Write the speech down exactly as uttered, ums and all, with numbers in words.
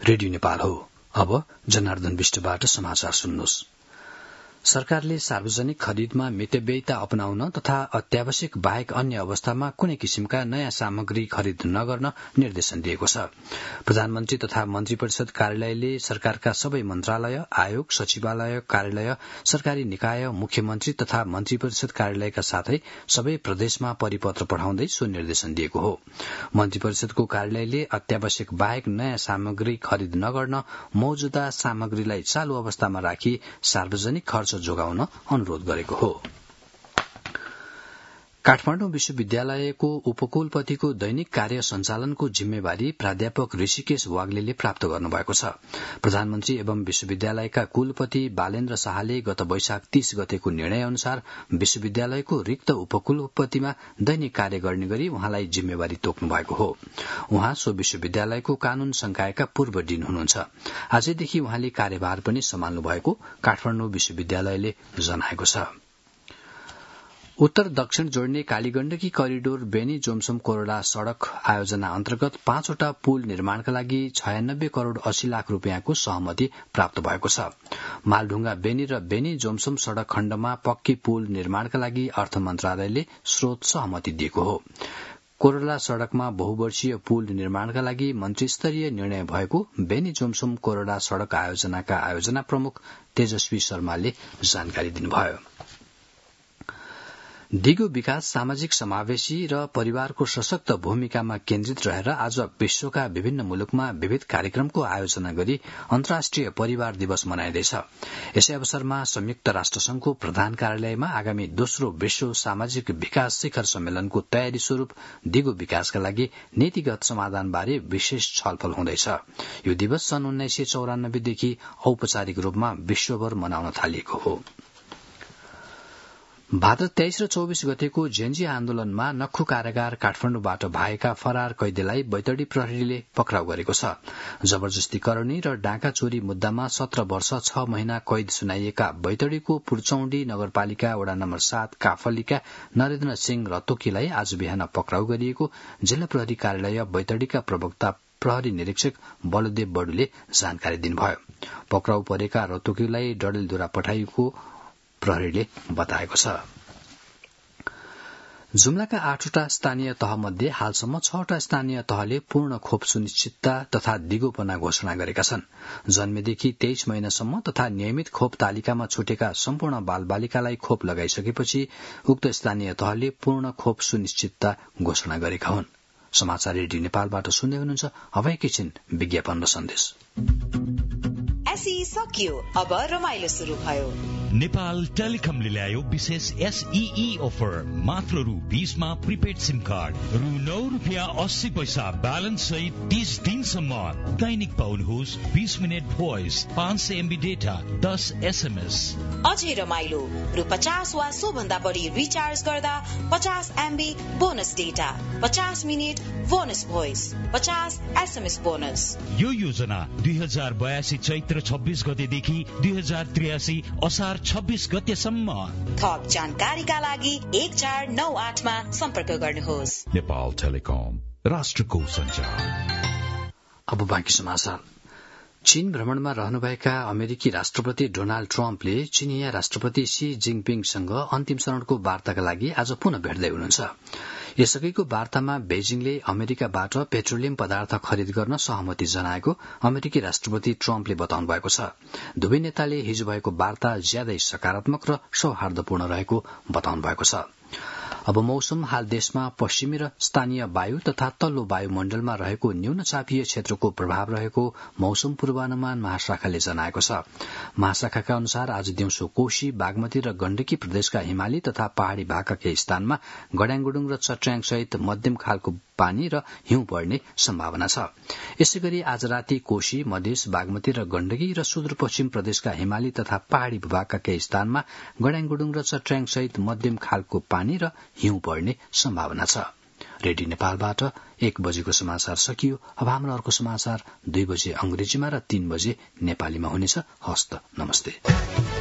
Radio Nepal हो। अब जनार्दन विष्टबाट समाचार सुन्नुहोस्। सरकारले सार्वजनिक खरिदमा मितव्ययिता अपनाउन तथा अत्यावश्यक बाहेक अन्य अवस्थामा कुनै किसिमका नयाँ सामग्री खरिद नगर्न निर्देशन दिएको छ। प्रधानमन्त्री तथा मन्त्री परिषद कार्यालयले सरकारका सबै मन्त्रालय, आयोग, सचिवालय, कार्यालय, सरकारी निकाय, मुख्यमन्त्री तथा मन्त्री परिषद कार्यालयका साथै सबै प्रदेशमा परिपत्र पठाउँदै सो निर्देशन दिएको हो। मन्त्री परिषदको कार्यालयले अत्यावश्यक बाहेक नयाँ सामग्री खरिद नगर्न, मौजूदा सामग्रीलाई चालू अवस्थामा राखी सार्वजनिक खर्च जोगाउन अनुरोध गरेको हो। काठमाडौँ विश्वविद्यालयको उपकुलपतिको दैनिक कार्य सञ्चालनको जिम्मेवारी प्राध्यापक ऋषिकेश वाग्लेले प्राप्त गर्नुभएको छ। प्रधानमन्त्री एवं विश्वविद्यालयका कुलपति बालेन्द्र शाहले गत वैशाख तीस गतेको निर्णय अनुसार विश्वविद्यालयको रिक्त उपकुलपतिमा दैनिक कार्य गर्ने गरी उहाँलाई जिम्मेवारी तोक्नु भएको हो। उहाँ सो विश्वविद्यालयको कानून संकायका पूर्व डिन हुनुहुन्छ। आजैदेखि उहाँले कार्यभार पनि सम्हाल्नु भएको काठमाडौँ विश्वविद्यालयले जनाएको छ। उत्तर दक्षिण जोड्ने कालीगण्डकी करिडोर बेनी जोमसोम कोरोडा सड़क आयोजना अन्तर्गत पाँचवटा पुल निर्माणका लागि छयानब्बे करोड़ अस्सी लाख रूपियाँको सहमति प्राप्त भएको छ। मालढुंगा बेनी र बेनी जोमसोम सड़क खण्डमा पक्की पुल निर्माणका लागि अर्थ मन्त्रालयले स्रोत सहमति दिएको हो। कोरोला सड़कमा बहुवर्षीय पुल निर्माणका लागि मन्त्रीस्तरीय निर्णय भएको बेनी जोमसोम कोरोडा सड़क आयोजनाका आयोजना प्रमुख तेजस्वी शर्माले जानकारी दिनुभयो। दिगो विकास सामाजिक समावेशी र परिवारको सशक्त भूमिकामा केन्द्रित रहेर आज विश्वका विभिन्न मुलुकमा विविध कार्यक्रमको आयोजना गरी अन्तर्राष्ट्रिय परिवार दिवस मनाइँदैछ। यसै अवसरमा संयुक्त राष्ट्रसंघको प्रधान कार्यालयमा आगामी दोस्रो विश्व सामाजिक विकास शिखर सम्मेलनको तयारी स्वरूप दिगो विकासका लागि नीतिगत समाधानबारे विशेष छलफल हुँदैछ। यो दिवस सन् उन्नाइस सय चौरानब्बेदेखि औपचारिक रूपमा विश्वभर मनाउन थालिएको हो। भाद्र तेइस र चौबिस गतेको जेन्जी आन्दोलनमा नक्खु कारागार काठमाडौँबाट भागेका फरार कैदीलाई बैतडी प्रहरीले पक्राउ गरेको छ। जबरजस्ती करणी र डाँका चोरी मुद्दामा सत्र वर्ष छ महिना कैद सुनाइएका बैतडीको पुर्चौंडी नगरपालिका वडा नम्बर सात काफलीका नरेन्द्र सिंह रतोकीलाई आज बिहान पक्राउ गरिएको जिल्ला प्रहरी कार्यालय बैतडीका प्रवक्ता प्रहरी निरीक्षक बलदेव बडुले जानकारी दिनुभयो। पक्राउ परेका रतोकीलाई डडेलधुरा पठाइएको प्रहरीले बताएको छ। जुम्लाका आठवटा स्थानीय तहमध्ये हालसम्म छवटा स्थानीय तहले पूर्ण खोप सुनिश्चितता तथा दिगोपना घोषणा गरेका छन्। जन्मेदेखि तेइस महिनासम्म तथा नियमित खोप तालिकामा छुटेका सम्पूर्ण बालबालिकालाई खोप लगाइसकेपछि उक्त स्थानीय तहले पूर्ण खोप सुनिश्चितता घोषणा गरेका हुन्। समाचार रेडियो नेपालबाट सुन्दै हुनुहुन्छ। अब एकैछिन विज्ञापन र सन्देश। एसई सकियो, अब रमाइलो शुरू भयो। नेपाल टेलिकमले ल्यायो विशेष एसईई अफर। मात्र रु बीसमा प्रिपेड सिम कार्ड, रु नौ रुपियाँ अस्सी पैसा ब्यालेन्स सहित तीस दिनसम्म दैनिक पाउनुहोस् बीस मिनट भोइस, पाँच सय एमबी डेटा, दस एसएमएस। अझै रमाइलो, रु पचास वा सो भन्दा बढी रिचार्ज गर्दा पचास एमबी बोनस डेटा, पचास मिनट बोनस भोइस, पचास एसएमएस बोनस। यो योजना दुई हजार बयासी चैत्र छब्बीस गतेदेखि दुई हजार त्रियासी असार छब्बीस गतेसम्म। थप जानकारीका लागि एक चार नौ आठमा सम्पर्क गर्नुहोस्। नेपाल टेलिकम, राष्ट्रको सञ्चार। अब बाँकी समाचार। चीन भ्रमणमा रहनुभएका अमेरिकी राष्ट्रपति डोनाल्ड ट्रम्पले चीनिया राष्ट्रपति सी जिङपिङसँग अन्तिम चरणको वार्ताका लागि आज पुनः भेट्दै हुनुहुन्छ। यसअघिको वार्तामा बेजिङले अमेरिकाबाट पेट्रोलियम पदार्थ खरिद गर्न सहमति जनाएको अमेरिकी राष्ट्रपति ट्रम्पले बताउनु भएको छ। दुवै नेताले हिजो भएको वार्ता ज्यादै सकारात्मक र सौहार्दपूर्ण रहेको बताउनु भएको छ। अब मौसम। हाल देशमा पश्चिमी र स्थानीय वायु तथा तल्लो वायुमण्डलमा रहेको न्यून चापीय क्षेत्रको प्रभाव रहेको मौसम पूर्वानुमान महाशाखाले जनाएको छ। महाशाखाका अनुसार आज दिउँसो कोशी, बागमती र गण्डकी प्रदेशका हिमाली तथा पहाड़ी भागका केही स्थानमा गड्याङगुडुङ र चट्याङ सहित मध्यम खालको पानी र हिउँ पर्ने सम्भावना छ। यसैगरी आज राति कोशी, मधेस, बागमती र गण्डकी र सुदूरपश्चिम प्रदेशका हिमाली तथा पहाड़ी भूभागका केही स्थानमा गड्याङगुडुङ र चट्याङ सहित मध्यम खालको पानी र हिउँ पर्ने सम्भावना छ। रेडियो नेपालबाट एक बजेको समाचार सकियो। अब हाम्रो अर्को समाचार दुई बजे अंग्रेजीमा र तीन बजे नेपालीमा हुनेछ। हस्त नमस्ते।